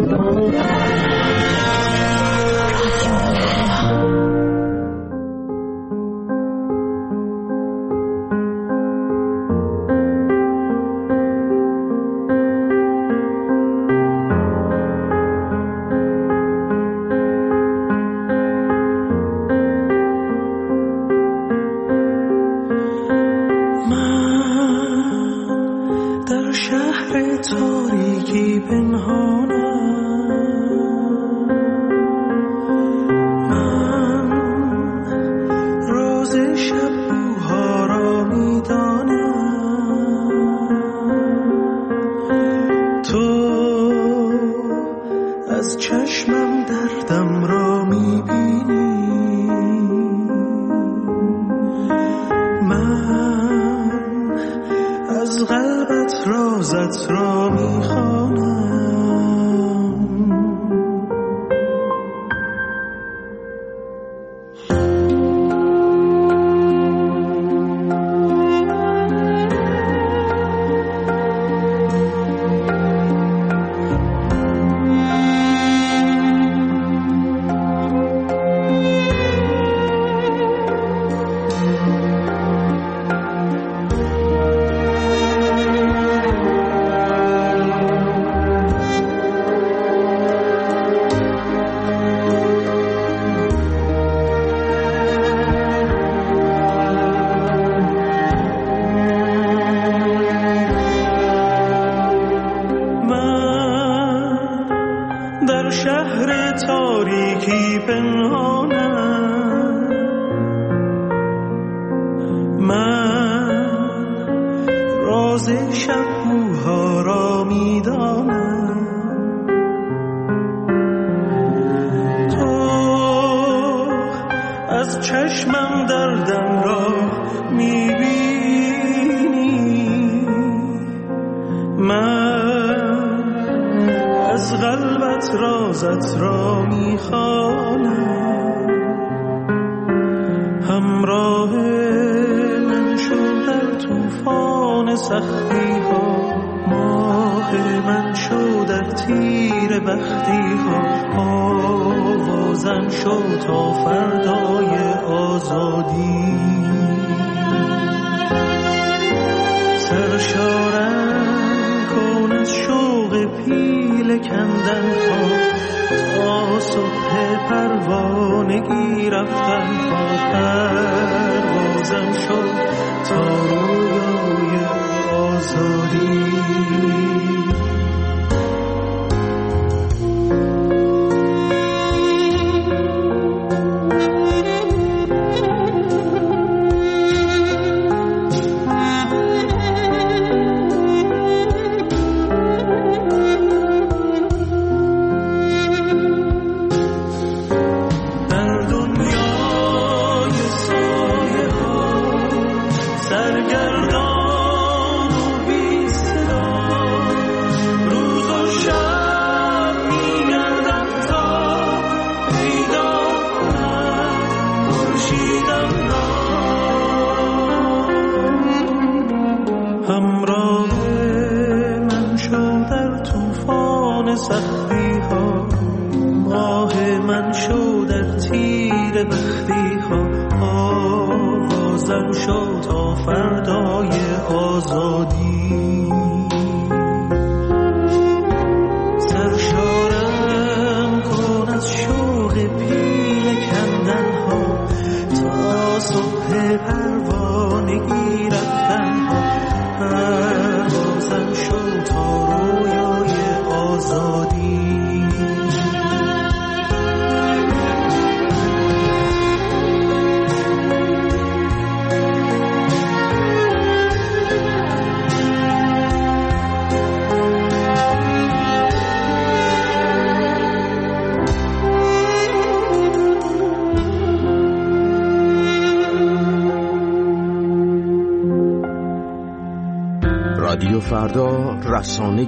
رادیو فردا، رسانه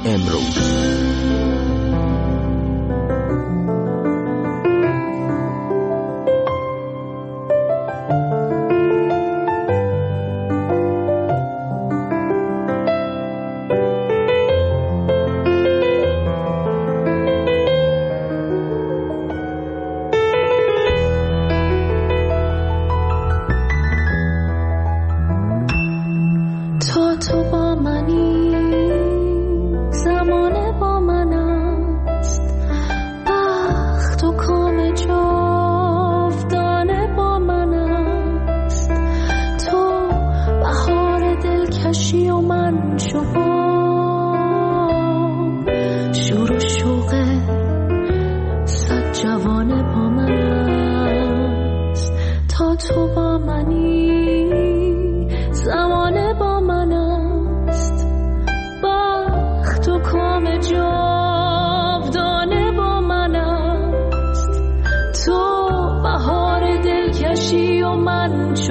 امروز.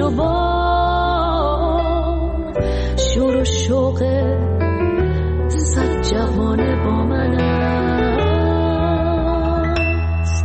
شبان شور و شوق صد جوانه با من است.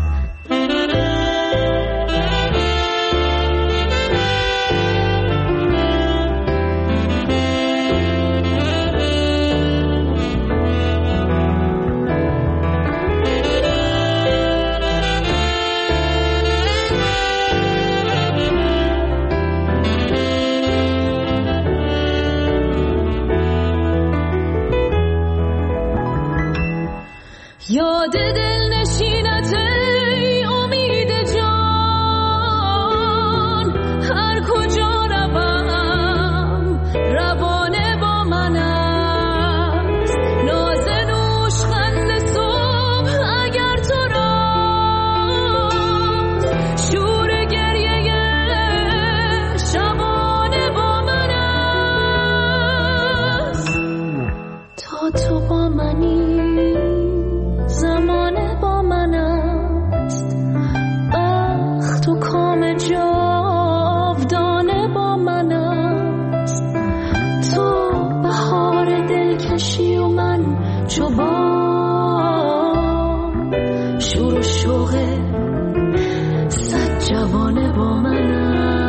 یاد دل نشینت ای امید جان، هر کجا روم روانه با من است. ناز نوشخند صبح اگر تو راست، شور گریه شبانه با من است. تا تو با منی زمانه با من است، بخت و کام جاودانه با من است. تو بهار دلکشی و من چوبان، شور و شوق صد جوانه با من است.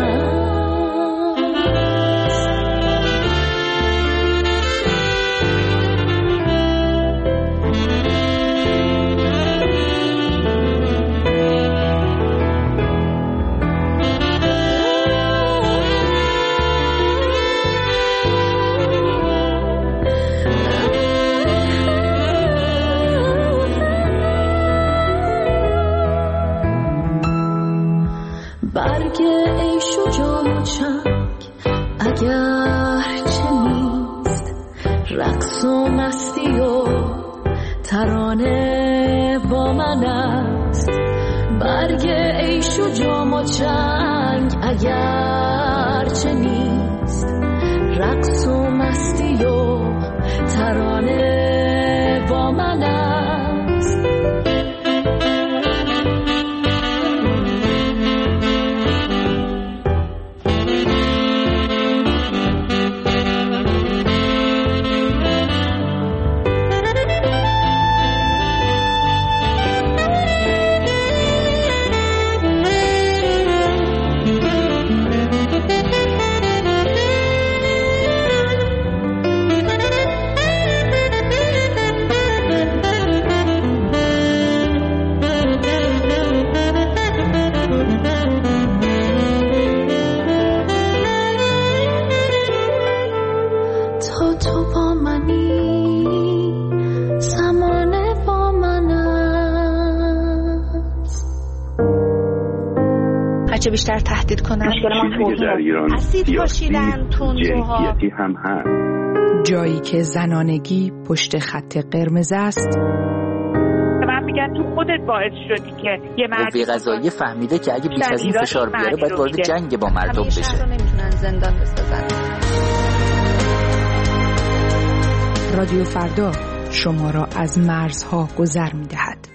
برگ عیش و جام و چنگ اگر چه نیست، رقص و مستی و ترانه با من است. برگ عیش و جام و چنگ اگر چه نیست، رقص و مستی و ترانه با من است. هرچه بیشتر تهدید کنن اسید پاشیدن تندروها هم هست. جایی که زنانگی پشت خط قرمز است. من میگن تو خودت باعث شدی که یه مرد قوه قضاییه فهمیده که اگه بیش از این فشار بیاره باید وارد جنگ با مردم بشه. نمیتونن زندان بسازن. رادیو فردا شما را از مرزها گذر می‌دهد.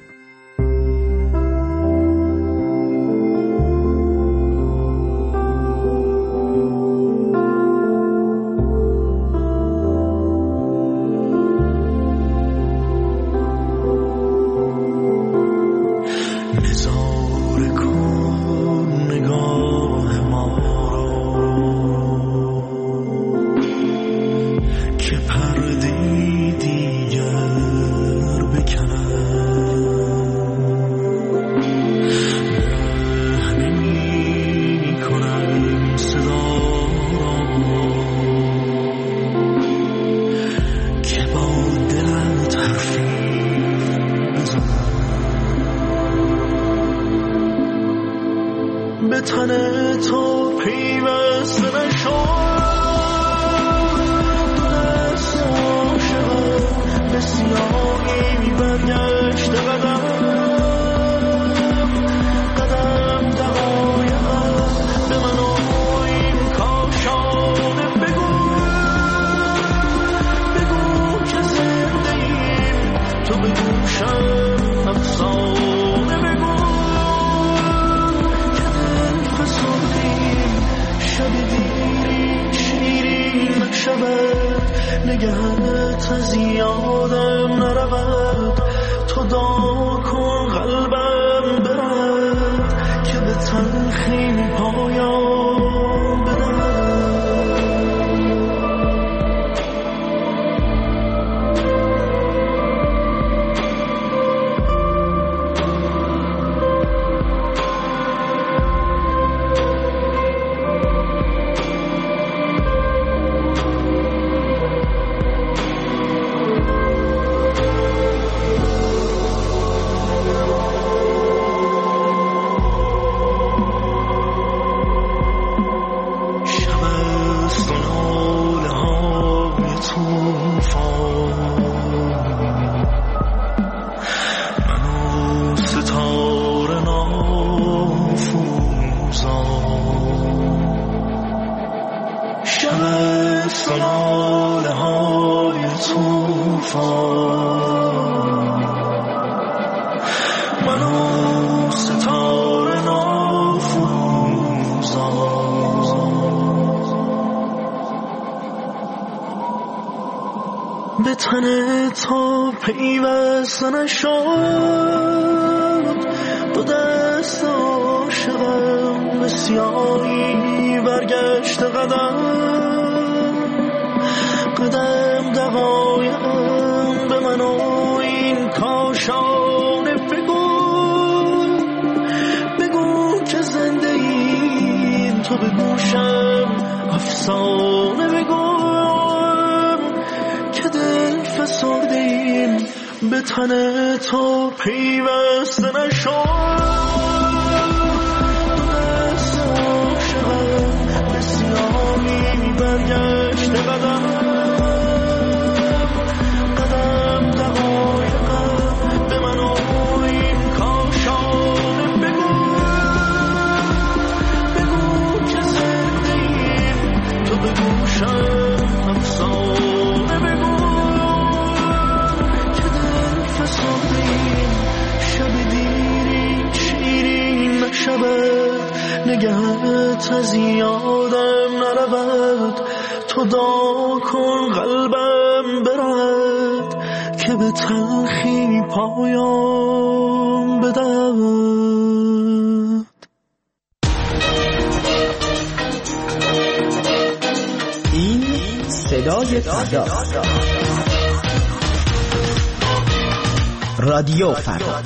به تن تو پیوسته نشد، دو دست عاشقم به سیاهی برگشت قدم قدم دقایقم به من و این کاشانه بگو که زنده ایم، تو بگوشم افسانه بگو که دل فسردیم شبیه آسان منو ستاره نافروزان به تن تا پیوسته نشد دو دست عاشقم به سیاهی برگشت قدم دقایقم به من و این کاشانه بگو که زنده این تو به گوشم افسانه بگم که دل فسرده این به تن تو پیوسته نشد دو دست عاشقم به سیاهی برگشت قدم دقایقم به من و این کاشانه بگو که زنده این تو به گوشم افسانه بگو که دل فسرده این شب دیری شیرین نشود نگهت از یادم نرود تو دعا کن قلبم برد که به تلخی پایان بدهد. این صدای فردا، رادیو فردا.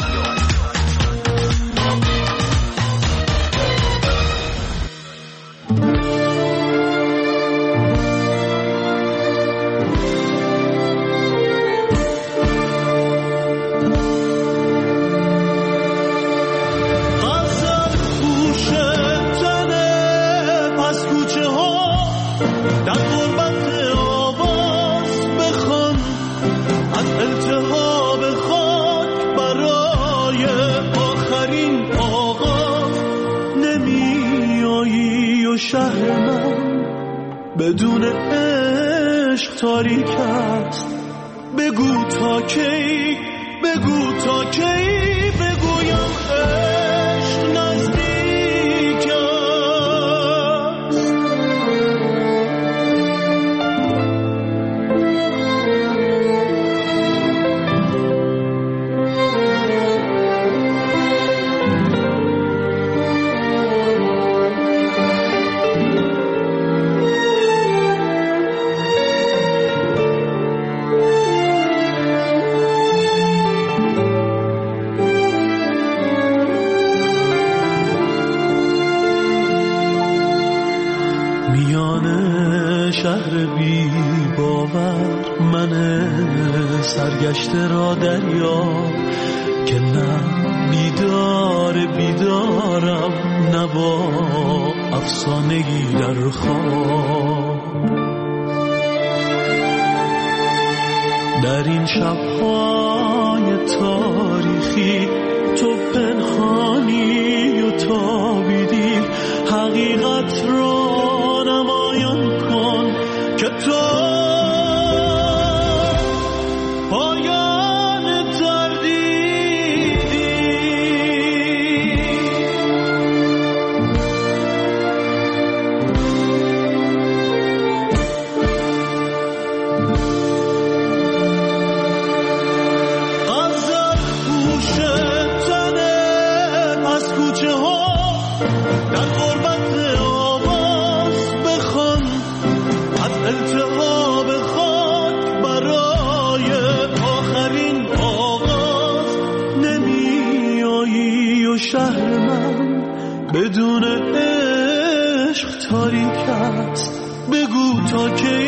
شهر من بدون عشق تاریک است بگو تا کی بگویم عشق نزدیک است شهر بی باور من سرگشته را دریا که نه بیدارم نه با افسانگی در خواب در این شب‌های تاریخی تو پنهانی و تابیدی حقیقت را نمایان کن که تو پایان تردیدی غزل پوش تنه پس کوچه ها در غربت التهاب خاک برای آخرین آغاز نمیایی و شهر من بدون عشق تاریک است بگو تا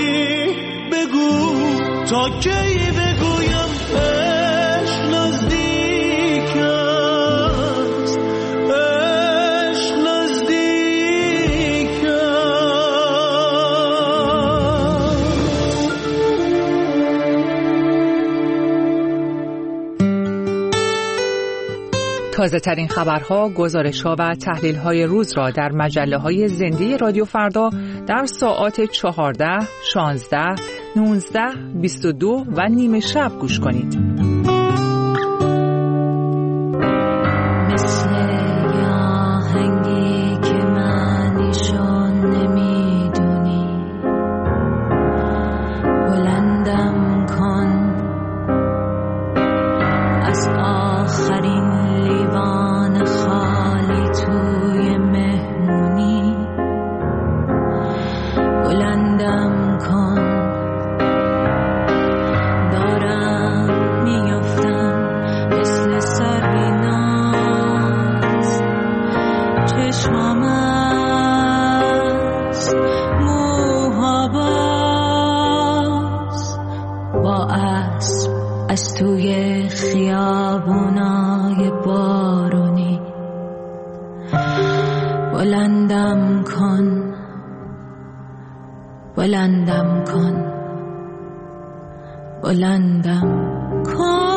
کی بگویم عشق نزدیک است عشق نزدیک تازه ترین خبرها، گزارش‌ها و تحلیل‌های روز را در مجله‌های زنده رادیو فردا در ساعات 14، 16 19 22 و نیم شب گوش کنید. از توی خیابونای بارونی بلندم کن، بلندم کن، بلندم کن.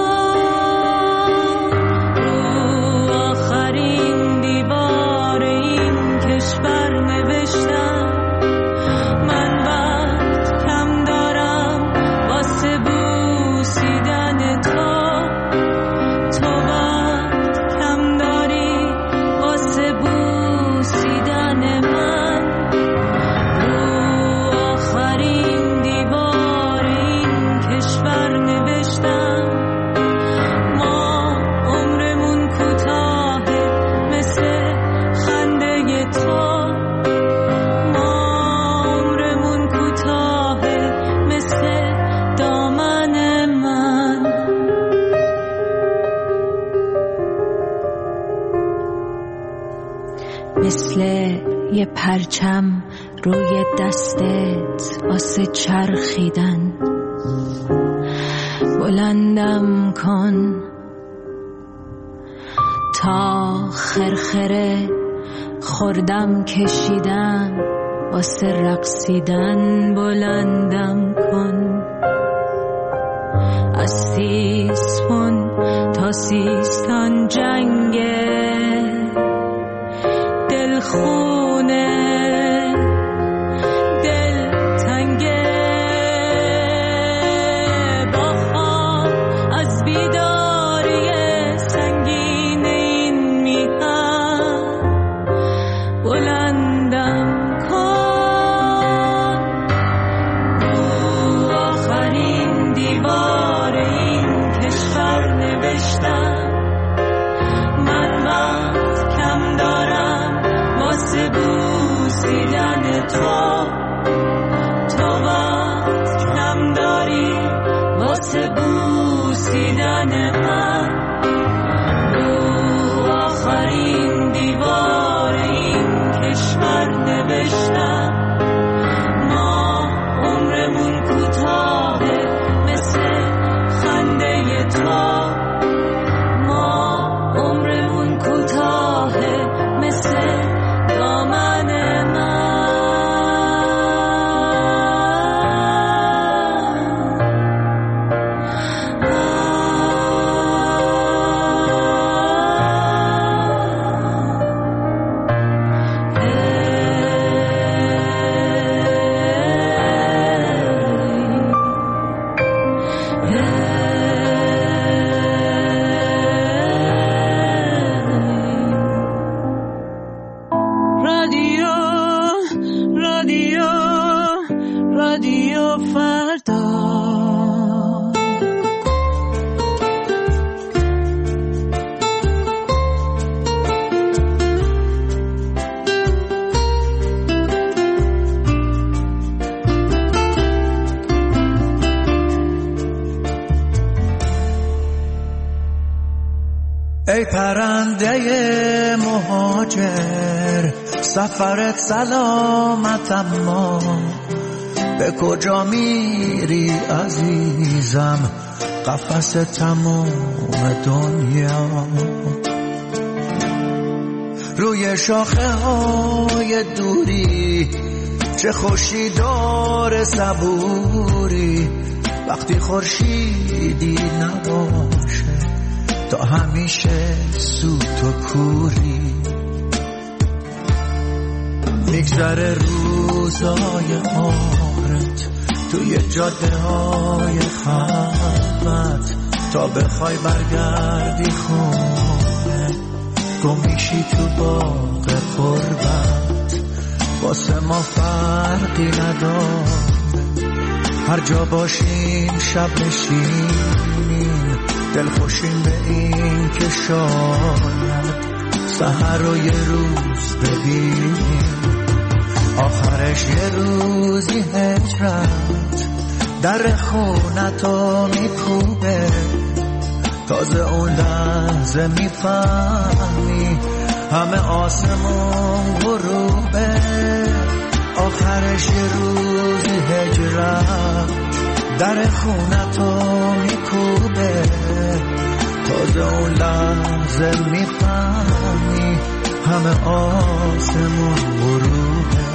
رو آخرین دیوار این کشور نوشتم من وقت کم دارم واسه بوسیدن تو، تو وقت کم داری واسه بوسیدن من. رو آخرین دیوار این کشور نوشتم ما عمرمون کوتاهه مثل خنده تو، ما عمرمون کوتاهه مثل دامن من. مثل یه پرچم روی دستت واسه چرخیدن بلندم کن تا خرخره خوردم کشیدم واسه رقصیدن بلندم کن. از سیسفون تا سیستان جنگه دلخونه دل تنگه با خواب از بیداری سنگین این میهن بلندم کن. رو آخرین دیوار این کشور نوشتم من وقت کم دارم واسه بوسیدن تو، تو وقت کم داری واسه بوسیدن من. رو آخرین دیوار این کشور نوشتم ما عمرمون کوتاهه مثل خنده تو، ما عمرمون کوتاهه مثل دامن من. رادیو رادیو رادیو فردا. ای پرنده مهاجر سفرت سلامت، اما به کجا میری عزیزم؟ قفس تمام دنیا روی شاخه های دوری، چه خوشی داره صبوری وقتی خورشیدی نباشه، تا همیشه سوت و کوری. میگذره روزای آرت توی جاده های خلوت تا بخوای برگردی خونه، گم میشی تو باغ قربت، واسه ما فرقی نداره. هر جا باشیم شب نشینیم، دل خوشیم به این که شاید سحر رو یه روز ببینیم. آخرش یه روزی هجرت در خونتو میکوبه، تازه اون لحظه میفهمی همه آسمون غروبه. آخرش یه روزی هجرت در خونتو میکوبه، تازه اون لحظه میفهمی همه آسمون غروبه.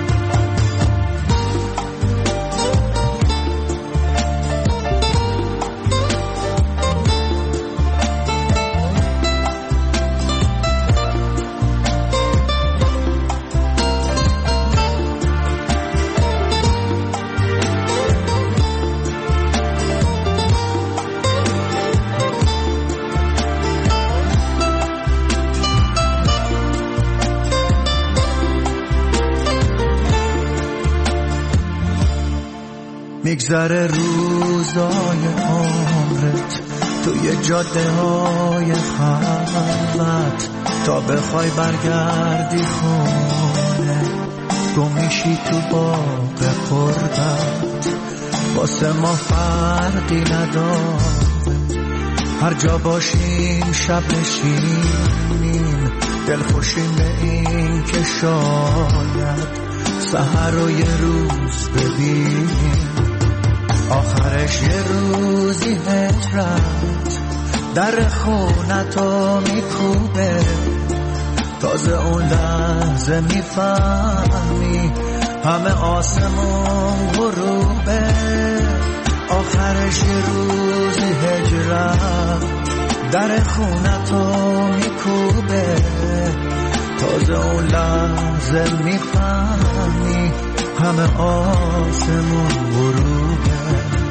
میگذره روزای عمرت توی جاده های خلوت تا بخوای برگردی خونه، گم میشی تو باغ قربت، واسه ما فرقی نداره. هر جا باشیم شب نشینیم، دل خوشیم به این که شاید سحر رو یه روز ببینیم. آخرش یه روزی هجرت در خونتو میکوبه، تازه اون لحظه میفهمی همه آسمون غروبه. آخرش یه روزی هجرت در خونتو میکوبه، تازه اون لحظه میفهمی همه آسمون غروبه.